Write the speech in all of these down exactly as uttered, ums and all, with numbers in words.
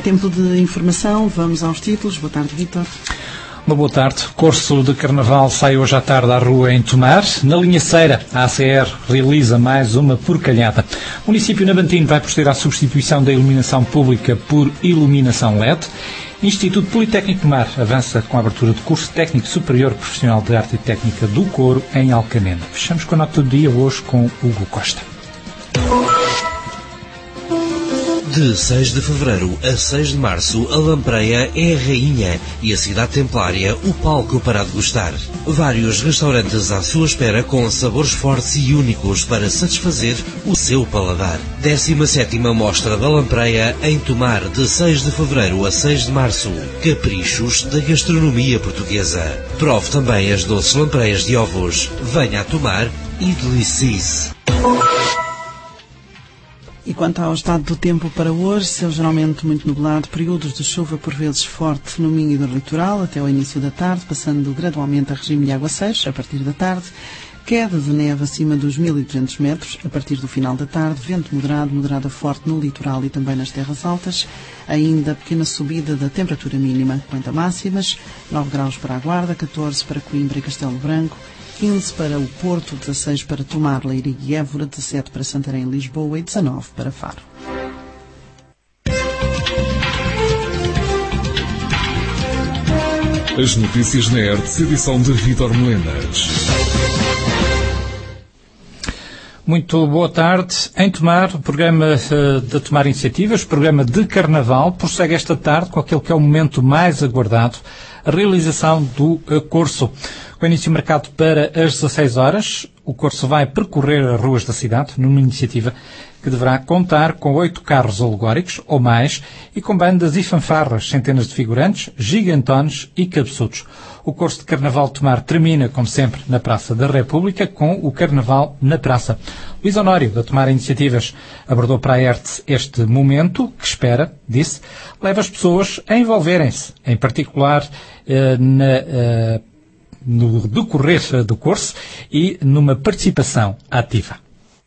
tempo de informação, vamos aos títulos. Boa tarde, Vítor. Uma boa tarde. Corso de Carnaval sai hoje à tarde à rua em Tomar. Na linha Ceira, a A C R realiza mais uma porcalhada. O município navantino vai proceder à substituição da iluminação pública por iluminação L E D. Instituto Politécnico de Tomar avança com a abertura de curso técnico superior profissional de arte e técnica do coro em Alcamena. Fechamos com a nota do dia hoje com Hugo Costa. De seis de fevereiro a seis de março, a Lampreia é a rainha e a cidade templária o palco para degustar. Vários restaurantes à sua espera com sabores fortes e únicos para satisfazer o seu paladar. décima sétima Mostra da Lampreia em Tomar, de seis de fevereiro a seis de março. Caprichos da gastronomia portuguesa. Prove também as doces lampreias de ovos. Venha a Tomar e delicie-se. E quanto ao estado do tempo para hoje, céu geralmente muito nublado, períodos de chuva por vezes forte no Minho e do litoral até ao início da tarde, passando gradualmente a regime de aguaceiros a partir da tarde, queda de neve acima dos mil e duzentos metros a partir do final da tarde, vento moderado, moderado a forte no litoral e também nas terras altas, ainda pequena subida da temperatura mínima. Quanto a máximas, nove graus para a Guarda, catorze para Coimbra e Castelo Branco, quinze para o Porto, dezasseis para Tomar, Leiria e Évora, dezassete para Santarém e Lisboa e dezanove para Faro. As notícias na E R T, edição de Vítor Melenas. Muito boa tarde. Em Tomar, o programa uh, de Tomar Iniciativas, o programa de Carnaval, prossegue esta tarde com aquele que é o momento mais aguardado, a realização do uh, Corso. Com o início marcado para as dezasseis horas, o Corso vai percorrer as ruas da cidade, numa iniciativa que deverá contar com oito carros alegóricos ou mais e com bandas e fanfarras, centenas de figurantes, gigantones e cabeçudos. O Corso de Carnaval de Tomar termina, como sempre, na Praça da República, com o Carnaval na Praça. Luís Honório, da Tomar Iniciativas, abordou para a E R T este momento, que espera, disse, leva as pessoas a envolverem-se, em particular eh, na... Eh, no decorrer do curso e numa participação ativa.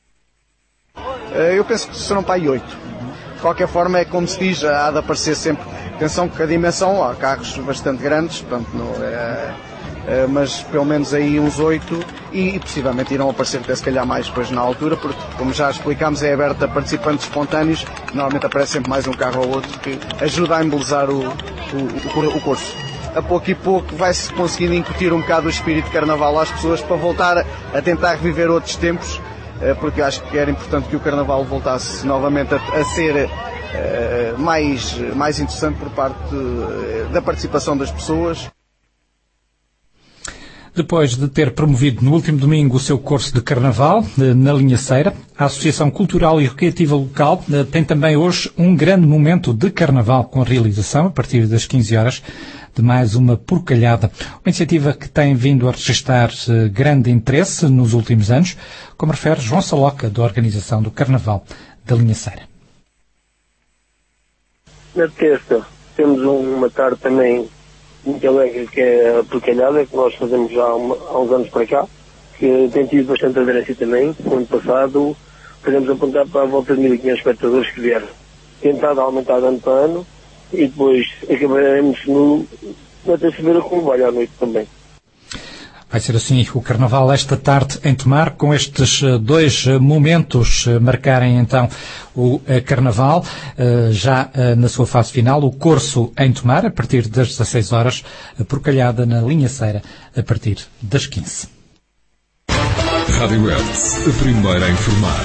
Eu penso que serão para aí oito. De qualquer forma, é como se diz, há de aparecer sempre. Atenção que a dimensão, há carros bastante grandes, portanto, não, é, é, mas pelo menos aí uns oito e, e possivelmente irão aparecer até se calhar mais depois na altura, porque como já explicámos é aberto a participantes espontâneos, normalmente aparece sempre mais um carro ou outro que ajuda a embelezar o, o, o, o curso. A pouco e pouco vai-se conseguindo incutir um bocado o espírito de Carnaval às pessoas para voltar a tentar reviver outros tempos, porque acho que era importante que o Carnaval voltasse novamente a, a ser uh, mais, mais interessante por parte uh, da participação das pessoas. Depois de ter promovido no último domingo o seu curso de Carnaval, na linha Ceira, a Associação Cultural e Recreativa Local tem também hoje um grande momento de Carnaval, com a realização, a partir das quinze horas, de mais uma porcalhada. Uma iniciativa que tem vindo a registrar uh, grande interesse nos últimos anos, como refere João Saloca, da organização do Carnaval da linha Ceira. Na terça temos uma tarde também muito alegre, que é a porcalhada, que nós fazemos já há, uma, há uns anos para cá, que tem tido bastante aderência também. No ano passado podemos apontar para a volta de mil e quinhentos espectadores que vieram. Tentado aumentar ano para ano, e depois acabaremos no, na terça-feira com o baile à noite também. Vai ser assim o Carnaval esta tarde em Tomar, com estes dois momentos marcarem então o Carnaval, já na sua fase final, o Corso em Tomar, a partir das dezasseis horas, a porcalhada na linha Ceira, a partir das quinze. Rádio E R T, a primeira a informar.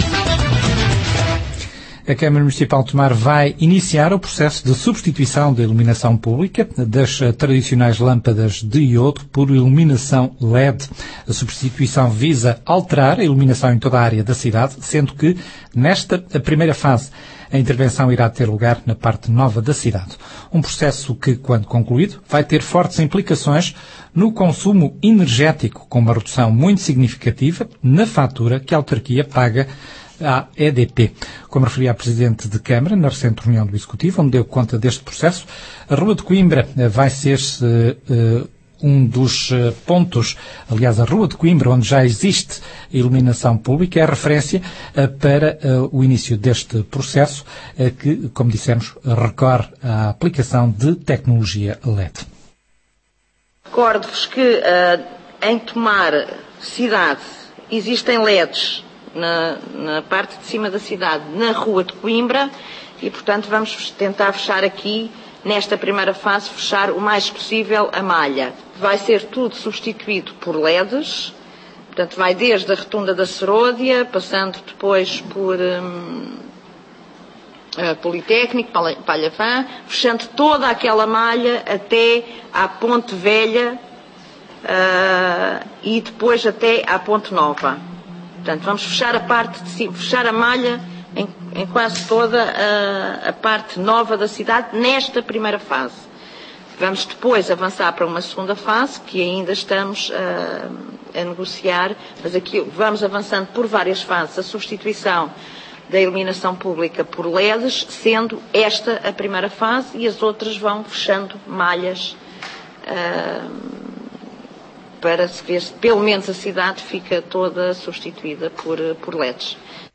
A Câmara Municipal de Tomar vai iniciar o processo de substituição da iluminação pública das tradicionais lâmpadas de iodo por iluminação L E D. A substituição visa alterar a iluminação em toda a área da cidade, sendo que, nesta a primeira fase, a intervenção irá ter lugar na parte nova da cidade. Um processo que, quando concluído, vai ter fortes implicações no consumo energético, com uma redução muito significativa na fatura que a autarquia paga à E D P. Como referia a Presidente de Câmara, na recente reunião do Executivo, onde deu conta deste processo, a Rua de Coimbra vai ser uh, uh, Um dos uh, pontos, aliás, a Rua de Coimbra, onde já existe iluminação pública, é a referência uh, para uh, o início deste processo, uh, que, como dissemos, recorre à aplicação de tecnologia L E D. Recordo-vos que uh, em Tomar cidade existem L E Ds na, na parte de cima da cidade, na Rua de Coimbra, e, portanto, vamos tentar fechar aqui, nesta primeira fase, fechar o mais possível a malha. Vai ser tudo substituído por L E Ds, portanto vai desde a Rotunda da Seródia, passando depois por hum, Politécnico, Palhavã, fechando toda aquela malha até à Ponte Velha uh, e depois até à Ponte Nova. Portanto, vamos fechar a parte de cima, fechar a malha em, em quase toda a, a parte nova da cidade nesta primeira fase. Vamos depois avançar para uma segunda fase, que ainda estamos uh, a negociar, mas aqui vamos avançando por várias fases, a substituição da iluminação pública por L E Ds, sendo esta a primeira fase, e as outras vão fechando malhas uh, para se ver se pelo menos a cidade fica toda substituída por, por L E Ds.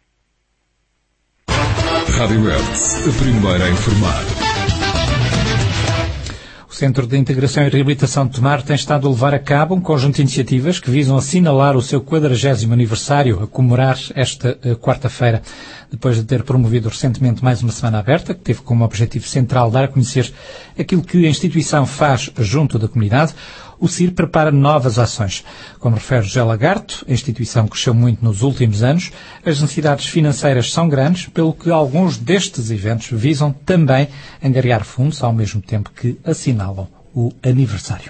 Rádio Hertz, a primeira a informar. O Centro de Integração e Reabilitação de Tomar tem estado a levar a cabo um conjunto de iniciativas que visam assinalar o seu quadragésimo aniversário, a comemorar esta uh, quarta-feira. Depois de ter promovido recentemente mais uma semana aberta, que teve como objetivo central dar a conhecer aquilo que a instituição faz junto da comunidade, o C I R prepara novas ações. Como refere José Lagarto, a instituição cresceu muito nos últimos anos, as necessidades financeiras são grandes, pelo que alguns destes eventos visam também angariar fundos, ao mesmo tempo que assinalam o aniversário.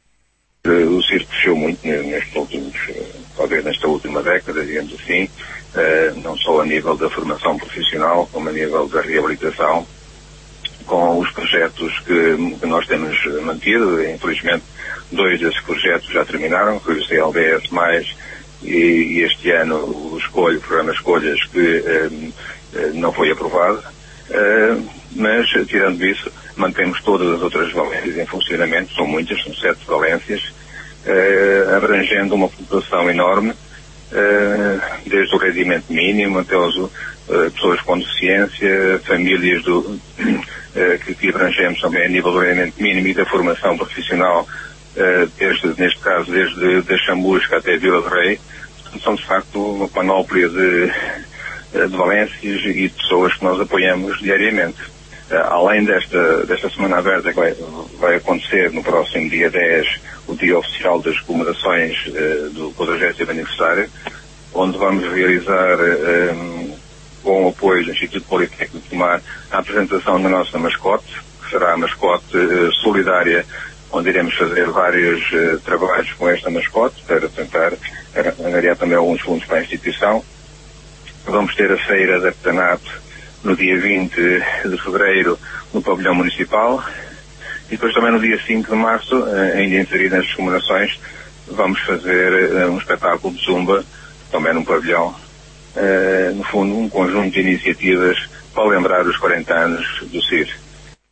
O C I R cresceu muito nestes últimos, talvez nesta última década, digamos assim, não só a nível da formação profissional, como a nível da reabilitação, com os projetos que, que nós temos mantido. Infelizmente, dois desses projetos já terminaram, foi o C L B S mais, e, e este ano o, escolho, o programa Escolhas, que eh, não foi aprovado. Eh, mas, tirando isso, mantemos todas as outras valências em funcionamento, são muitas, são sete valências, eh, abrangendo uma população enorme, eh, desde o rendimento mínimo até as eh, pessoas com deficiência, famílias do, eh, que, que abrangemos também a nível do rendimento mínimo e da formação profissional, eh, desde, neste caso, desde a Chamusca até a Vila de Rei. São, de facto, uma panóplia de, de valências e de pessoas que nós apoiamos diariamente. Além desta, desta semana aberta que vai, vai acontecer no próximo dia dez, o dia oficial das comemorações uh, do quadragésimo aniversário, onde vamos realizar, um, com o apoio do Instituto Politécnico de Tomar, a apresentação da nossa mascote, que será a mascote uh, solidária, onde iremos fazer vários uh, trabalhos com esta mascote, para tentar angariar também alguns fundos para a instituição. Vamos ter a feira de artesanato no dia vinte de fevereiro no pavilhão municipal, e depois também no dia cinco de março, ainda inserido nas comemorações, vamos fazer um espetáculo de zumba, também num pavilhão, no fundo um conjunto de iniciativas para lembrar os quarenta anos do C I R.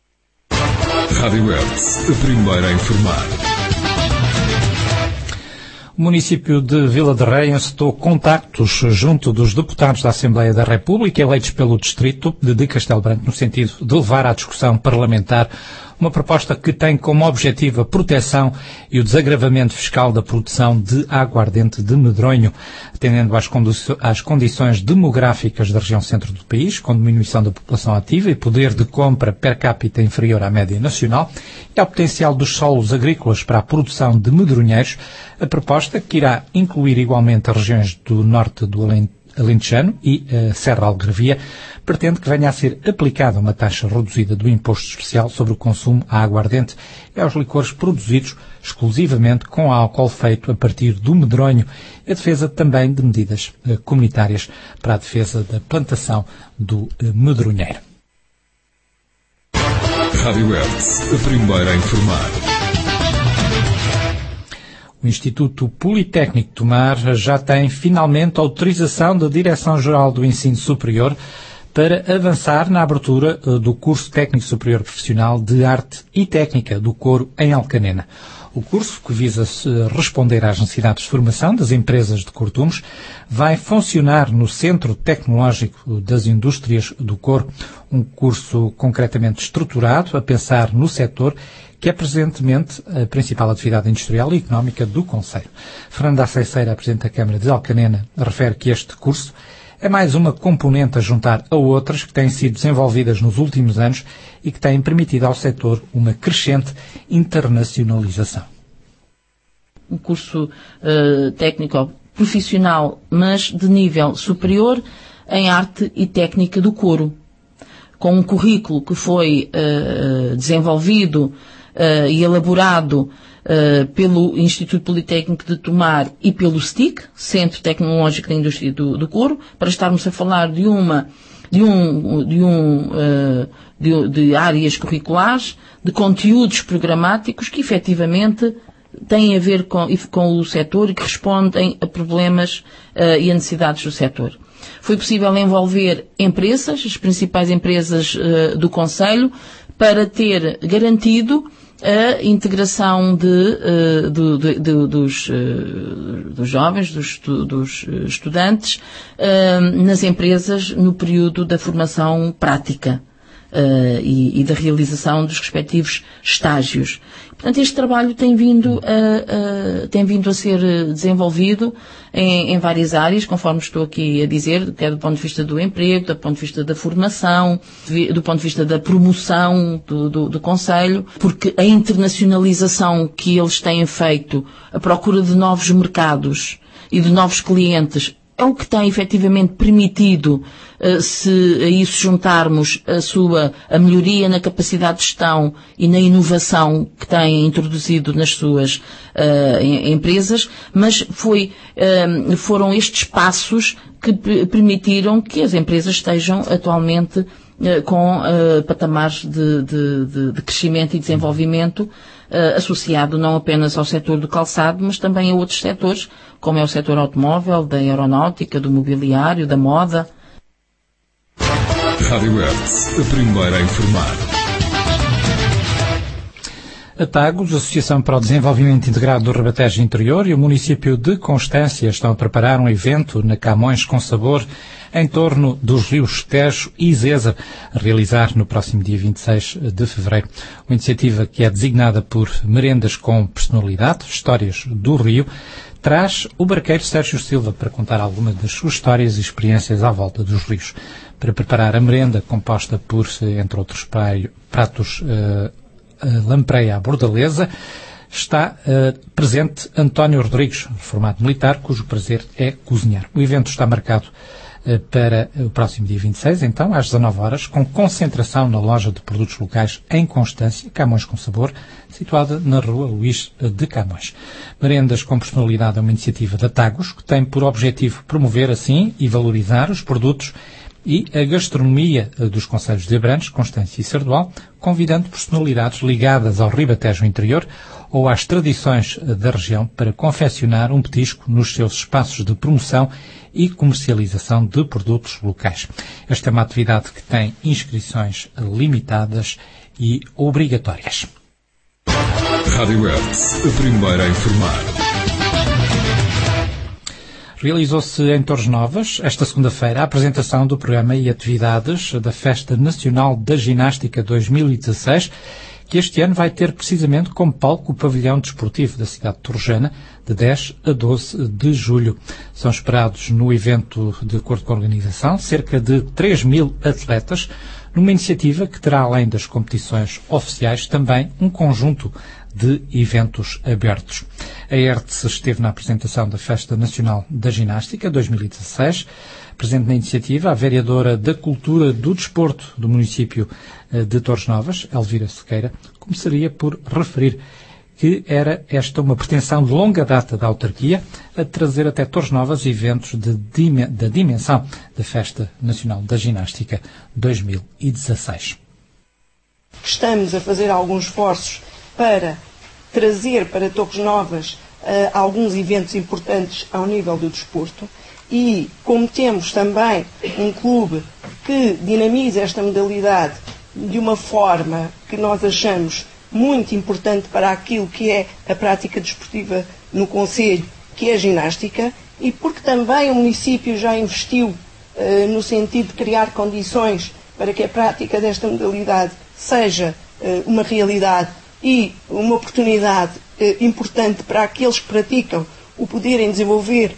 Rádio Hertz, a primeira a informar. O município de Vila de Rei encetou contactos junto dos deputados da Assembleia da República eleitos pelo distrito de Castelo Branco, no sentido de levar à discussão parlamentar uma proposta que tem como objetivo a proteção e o desagravamento fiscal da produção de aguardente de medronho, atendendo às, condi- às condições demográficas da região centro do país, com diminuição da população ativa e poder de compra per capita inferior à média nacional, e ao potencial dos solos agrícolas para a produção de medronheiros. A proposta, que irá incluir igualmente as regiões do norte do Alentejo, Alentejano e uh, Serra Algarvia, pretende que venha a ser aplicada uma taxa reduzida do imposto especial sobre o consumo à aguardente e aos licores produzidos exclusivamente com álcool feito a partir do medronho, e a defesa também de medidas uh, comunitárias para a defesa da plantação do uh, medronheiro. Rádio Hertz, a primeira a informar. O Instituto Politécnico de Tomar já tem finalmente autorização da Direção-Geral do Ensino Superior para avançar na abertura do curso Técnico Superior Profissional de Arte e Técnica do Coro em Alcanena. O curso, que visa responder às necessidades de formação das empresas de Cortumos, vai funcionar no Centro Tecnológico das Indústrias do Couro, um curso concretamente estruturado a pensar no setor que é presentemente a principal atividade industrial e económica do concelho. Fernanda Aceiceira, Presidente da Câmara de Alcanena, refere que este curso é mais uma componente a juntar a outras que têm sido desenvolvidas nos últimos anos e que têm permitido ao setor uma crescente internacionalização. Um curso uh, técnico profissional, mas de nível superior em arte e técnica do couro, com um currículo que foi uh, desenvolvido uh, e elaborado Uh, pelo Instituto Politécnico de Tomar e pelo S T I C, Centro Tecnológico da Indústria do, do Couro, para estarmos a falar de uma, de um, de um, uh, de, de áreas curriculares, de conteúdos programáticos que efetivamente têm a ver com, com o setor e que respondem a problemas uh, e a necessidades do setor. Foi possível envolver empresas, as principais empresas uh, do concelho, para ter garantido a integração de, de, de, de, dos, dos jovens, dos, dos estudantes, nas empresas no período da formação prática e, e da realização dos respectivos estágios. Portanto, este trabalho tem vindo a, a, tem vindo a ser desenvolvido em, em várias áreas, conforme estou aqui a dizer, quer do ponto de vista do emprego, do ponto de vista da formação, do ponto de vista da promoção do, do, do concelho, porque a internacionalização que eles têm feito, a procura de novos mercados e de novos clientes, é o que tem efetivamente permitido, se a isso juntarmos a sua a melhoria na capacidade de gestão e na inovação que têm introduzido nas suas uh, empresas, mas foi, uh, foram estes passos que permitiram que as empresas estejam atualmente uh, com uh, patamares de, de, de, de crescimento e desenvolvimento uh, associado não apenas ao setor do calçado, mas também a outros setores, como é o setor automóvel, da aeronáutica, do mobiliário, da moda. Rádio Hertz, a primeira a informar. A Tagus, Associação para o Desenvolvimento Integrado do Ribatejo Interior, e o município de Constância estão a preparar um evento na Camões com Sabor em torno dos rios Tejo e Zeza, a realizar no próximo dia vinte e seis de fevereiro. Uma iniciativa que é designada por Merendas com Personalidade, Histórias do Rio, traz o barqueiro Sérgio Silva para contar algumas das suas histórias e experiências à volta dos rios. Para preparar a merenda, composta por, entre outros pratos, uh, a lampreia à bordaleza, está uh, presente António Rodrigues, reformado militar, cujo prazer é cozinhar. O evento está marcado uh, para o próximo dia vinte e seis, então, às dezanove horas, com concentração na loja de produtos locais em Constância, Camões com Sabor, situada na rua Luís de Camões. Merendas com Personalidade é uma iniciativa da Tagus, que tem por objetivo promover, assim, e valorizar os produtos e a gastronomia dos concelhos de Abrantes, Constância e Sardual, convidando personalidades ligadas ao Ribatejo Interior ou às tradições da região para confeccionar um petisco nos seus espaços de promoção e comercialização de produtos locais. Esta é uma atividade que tem inscrições limitadas e obrigatórias. Rádio Hertz, a primeira a informar. Realizou-se em Torres Novas, esta segunda-feira, a apresentação do programa e atividades da Festa Nacional da Ginástica dois mil e dezasseis, que este ano vai ter precisamente como palco o pavilhão desportivo da cidade de Torrejana, de dez a doze de julho. São esperados no evento, de acordo com a organização, cerca de três mil atletas, numa iniciativa que terá, além das competições oficiais, também um conjunto de eventos abertos. A Hertz esteve na apresentação da Festa Nacional da Ginástica dois mil e dezasseis. Presente na iniciativa, a vereadora da Cultura do Desporto do município de Torres Novas, Elvira Sequeira, começaria por referir que era esta uma pretensão de longa data da autarquia a trazer até Torres Novas eventos de dim- da dimensão da Festa Nacional da Ginástica dois mil e dezasseis. Estamos a fazer alguns esforços para trazer para Torres Novas uh, alguns eventos importantes ao nível do desporto e, como temos também um clube que dinamiza esta modalidade de uma forma que nós achamos muito importante para aquilo que é a prática desportiva no concelho, que é a ginástica, e porque também o município já investiu eh, no sentido de criar condições para que a prática desta modalidade seja eh, uma realidade e uma oportunidade eh, importante para aqueles que praticam o poderem desenvolver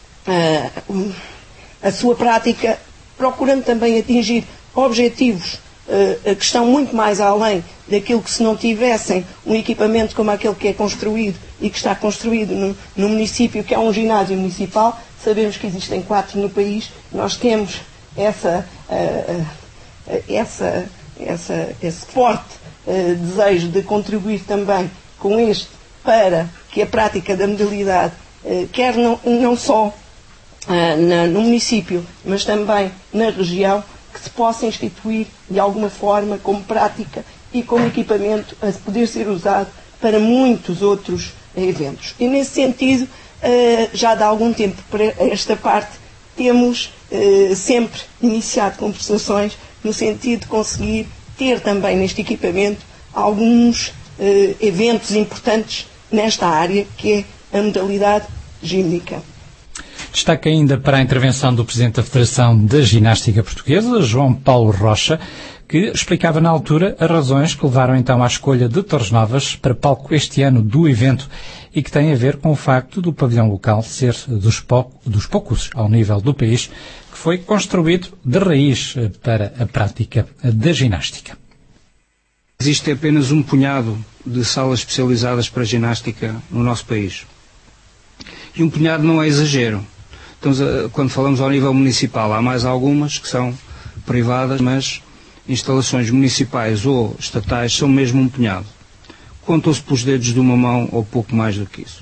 uh, a sua prática, procurando também atingir objetivos uh, que estão muito mais além daquilo que, se não tivessem um equipamento como aquele que é construído e que está construído no, no município, que é um ginásio municipal. Sabemos que existem quatro no país. Nós temos essa, uh, uh, essa, essa, esse forte uh, desejo de contribuir também com este, para que a prática da modalidade, uh, quer não, não só uh, na, no município, mas também na região, que se possa instituir de alguma forma como prática e como equipamento a poder ser usado para muitos outros uh, eventos. E nesse sentido, uh, já de algum tempo para esta parte, temos uh, sempre iniciado conversações no sentido de conseguir ter também neste equipamento alguns uh, eventos importantes nesta área, que é a modalidade gímnica. Destaca ainda para a intervenção do Presidente da Federação da Ginástica Portuguesa, João Paulo Rocha, que explicava na altura as razões que levaram então à escolha de Torres Novas para palco este ano do evento e que tem a ver com o facto do pavilhão local ser dos, pou, dos poucos ao nível do país que foi construído de raiz para a prática da ginástica. Existe apenas um punhado de salas especializadas para ginástica no nosso país. E um punhado não é exagero. Então, quando falamos ao nível municipal, há mais algumas que são privadas, mas instalações municipais ou estatais são mesmo um punhado. Contam-se pelos dedos de uma mão ou pouco mais do que isso.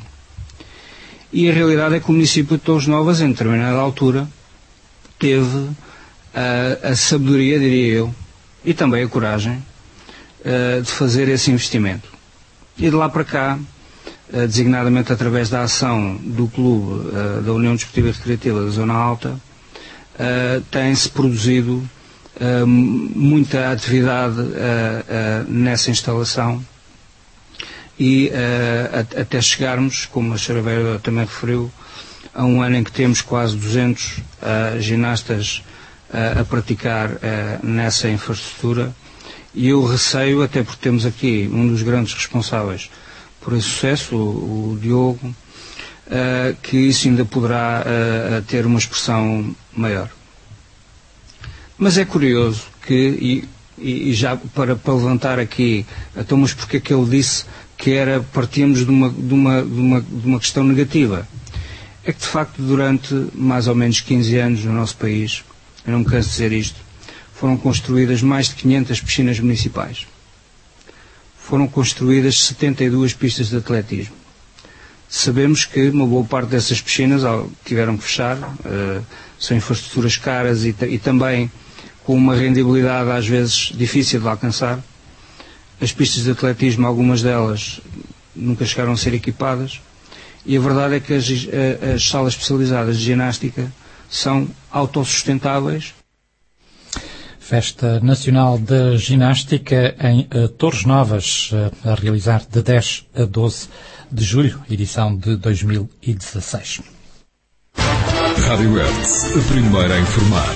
E a realidade é que o município de Torres Novas, em determinada altura, teve a, a sabedoria, diria eu, e também a coragem uh, de fazer esse investimento. E de lá para cá, uh, designadamente através da ação do clube uh, da União Desportiva e Recreativa da Zona Alta, uh, tem-se produzido uh, muita atividade uh, uh, nessa instalação. E uh, até chegarmos, como a senhora Vereadora também referiu, a um ano em que temos quase duzentos uh, ginastas uh, a praticar uh, nessa infraestrutura, e eu receio, até porque temos aqui um dos grandes responsáveis por esse sucesso, o, o Diogo, uh, que isso ainda poderá uh, ter uma expressão maior. Mas é curioso que, e, e já para, para levantar aqui, então, mas porque é que ele disse que era, partíamos de uma, de, uma, de, uma, de uma questão negativa? É que, de facto, durante mais ou menos quinze anos no nosso país, eu não me canso de dizer isto, foram construídas mais de quinhentas piscinas municipais. Foram construídas setenta e duas pistas de atletismo. Sabemos que uma boa parte dessas piscinas tiveram que fechar, uh, são infraestruturas caras e, e também com uma rendibilidade às vezes difícil de alcançar. As pistas de atletismo, algumas delas nunca chegaram a ser equipadas, e a verdade é que as, as salas especializadas de ginástica são autossustentáveis. Festa Nacional da Ginástica em uh, Torres Novas, uh, a realizar de dez a doze de julho, edição de dois mil e dezasseis. Rádio Hertz, a primeira a informar.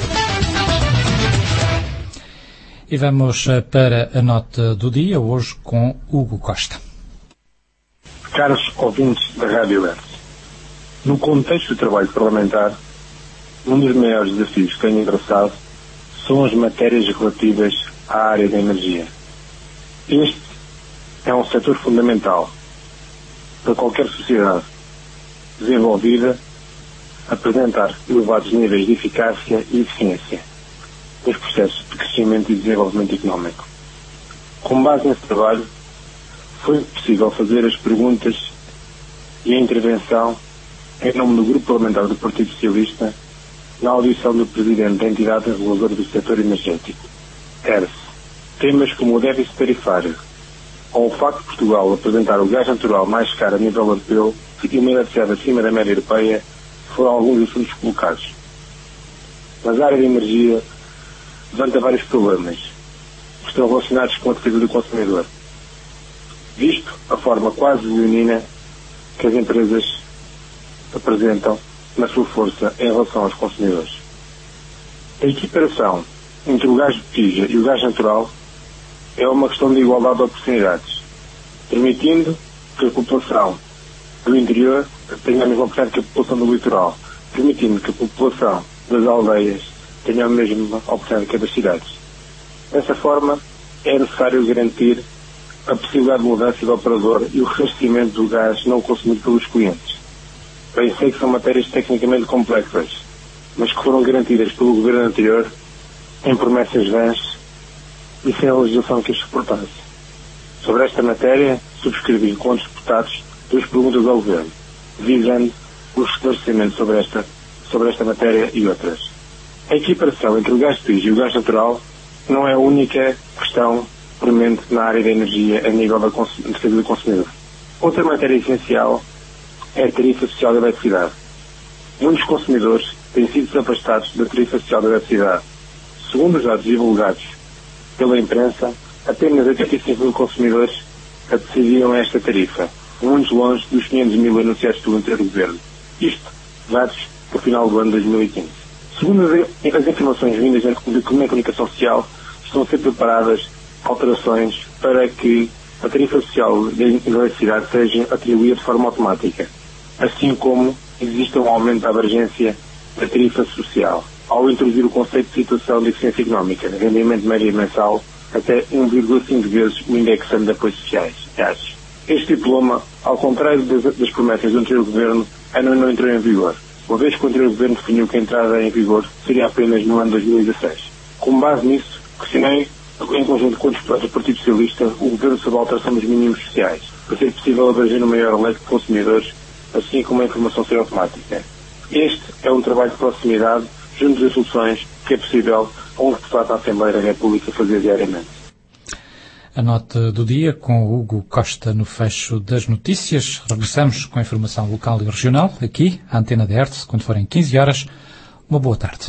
E vamos para a nota do dia, hoje com Hugo Costa. Caros ouvintes da Rádio Hertz, no contexto do trabalho parlamentar, um dos maiores desafios que tenho endereçado são as matérias relativas à área da energia. Este é um setor fundamental para qualquer sociedade desenvolvida apresentar elevados níveis de eficácia e eficiência nos processos de crescimento e desenvolvimento económico. Com base nesse trabalho, foi possível fazer as perguntas e a intervenção em nome do Grupo Parlamentar do Partido Socialista na audição do Presidente da entidade reguladora do setor energético, E R S. Temas como o déficit tarifário ou o facto de Portugal apresentar o gás natural mais caro a nível europeu e uma eletricidade acima da média europeia foram alguns assuntos colocados. Mas a área de energia levanta vários problemas que estão relacionados com a defesa do consumidor. visto a forma quase leonina que as empresas apresentam na sua força em relação aos consumidores. A equiparação entre o gás de botija e o gás natural é uma questão de igualdade de oportunidades, permitindo que a população do interior tenha a mesma oportunidade que a população do litoral, permitindo que a população das aldeias tenha a mesma oportunidade que a das cidades. Dessa forma, é necessário garantir a possibilidade de mudança do operador e o ressarcimento do gás não consumido pelos clientes. Bem sei que são matérias tecnicamente complexas, mas que foram garantidas pelo governo anterior em promessas vãs e sem a legislação que as suportasse. Sobre esta matéria, subscrevi com os deputados duas perguntas ao governo, visando o esclarecimento sobre esta, sobre esta matéria e outras. A equiparação entre o gás de botija e o gás natural não é a única questão premente na área da energia a nível da defesa do consumidor. Outra matéria essencial é a tarifa social da eletricidade. Muitos consumidores têm sido desafastados da tarifa social da eletricidade. Segundo os dados divulgados pela imprensa, apenas oitenta e cinco mil consumidores acediam a esta tarifa, muito longe dos quinhentos mil anunciados pelo anterior governo. Isto, dados para o final do ano de dois mil e quinze. Segundo as informações vindas da comunicação social, estão a ser preparadas alterações para que a tarifa social da eletricidade seja atribuída de forma automática, assim como existe um aumento da abrangência da tarifa social, ao introduzir o conceito de situação de eficiência económica, rendimento médio mensal, até um vírgula cinco vezes o indexante de apoios sociais. Este diploma, ao contrário das, das promessas do anterior governo, ainda não entrou em vigor, uma vez que o anterior governo definiu que a entrada em vigor seria apenas no ano dois mil e dezasseis. Com base nisso, questionei, em conjunto com os deputados do Partido Socialista, o governo sobre a alteração dos mínimos sociais, para ser possível abranger um maior leque de consumidores, assim como a informação ser automática. Este é um trabalho de proximidade, junto das soluções que é possível a um deputado da Assembleia da República fazer diariamente. A nota do dia com o Hugo Costa no fecho das notícias. Regressamos com a informação local e regional, aqui, à Antena da R T S, quando forem quinze horas. Uma boa tarde.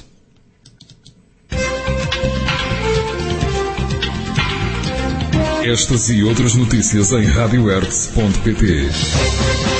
Estas e outras notícias em rádio ertz ponto pt.